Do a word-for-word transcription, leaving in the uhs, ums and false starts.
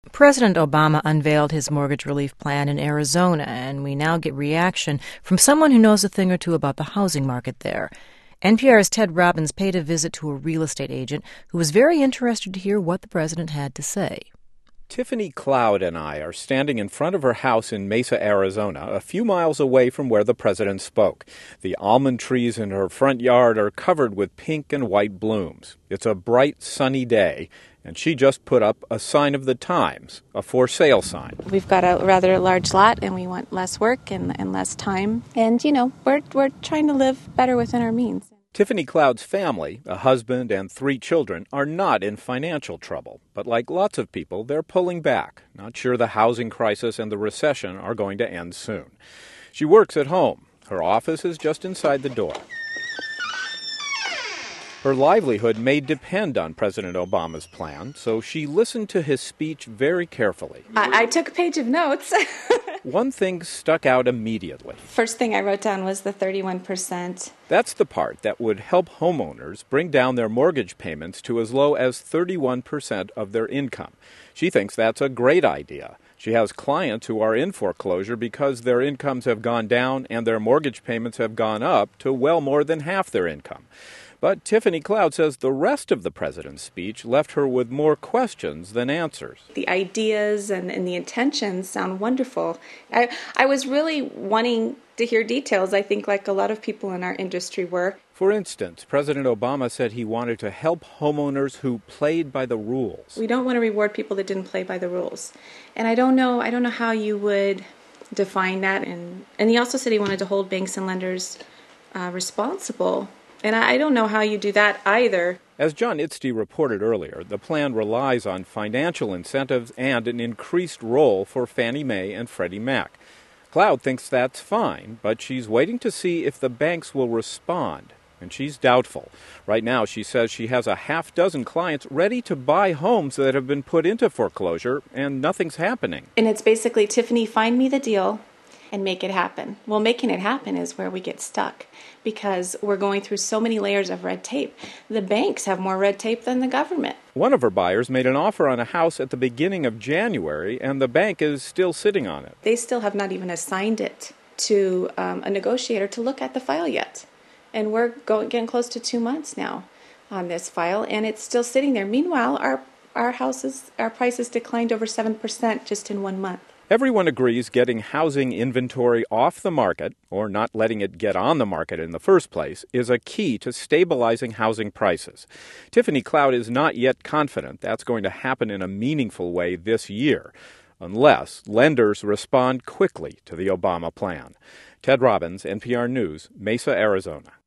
President Obama unveiled his mortgage relief plan in Arizona, and we now get reaction from someone who knows a thing or two about the housing market there. N P R's Ted Robbins paid a visit to a real estate agent who was very interested to hear what the president had to say. Tiffany Cloud and I are standing in front of her house in Mesa, Arizona, a few miles away from where the president spoke. The almond trees in her front yard are covered with pink and white blooms. It's a bright, sunny day, and she just put up a sign of the times, a for sale sign. We've got a rather large lot, and we want less work and, and less time. And, you know, we're we're trying to live better within our means. Tiffany Cloud's family, a husband and three children, are not in financial trouble. But like lots of people, they're pulling back, not sure the housing crisis and the recession are going to end soon. She works at home. Her office is just inside the door. Her livelihood may depend on President Obama's plan, so she listened to his speech very carefully. I, I took a page of notes. One thing stuck out immediately. First thing I wrote down was the thirty-one percent. That's the part that would help homeowners bring down their mortgage payments to as low as thirty-one percent of their income. She thinks that's a great idea. She has clients who are in foreclosure because their incomes have gone down and their mortgage payments have gone up to well more than half their income. But Tiffany Cloud says the rest of the president's speech left her with more questions than answers. The ideas and, and the intentions sound wonderful. I, I was really wanting to hear details, I think, like a lot of people in our industry were. For instance, President Obama said he wanted to help homeowners who played by the rules. We don't want to reward people that didn't play by the rules. And I don't know, I don't know how you would define that. And, and he also said he wanted to hold banks and lenders uh, responsible. And I don't know how you do that either. As John Itzty reported earlier, the plan relies on financial incentives and an increased role for Fannie Mae and Freddie Mac. Cloud thinks that's fine, but she's waiting to see if the banks will respond, and she's doubtful. Right now, she says she has a half dozen clients ready to buy homes that have been put into foreclosure, and nothing's happening. And it's basically, Tiffany, find me the deal and make it happen. Well, making it happen is where we get stuck because we're going through so many layers of red tape. The banks have more red tape than the government. One of her buyers made an offer on a house at the beginning of January, and the bank is still sitting on it. They still have not even assigned it to um, a negotiator to look at the file yet. And we're going, getting close to two months now on this file, and it's still sitting there. Meanwhile, our, our houses, our prices declined over seven percent just in one month. Everyone agrees getting housing inventory off the market, or not letting it get on the market in the first place, is a key to stabilizing housing prices. Tiffany Cloud is not yet confident that's going to happen in a meaningful way this year, unless lenders respond quickly to the Obama plan. Ted Robbins, N P R News, Mesa, Arizona.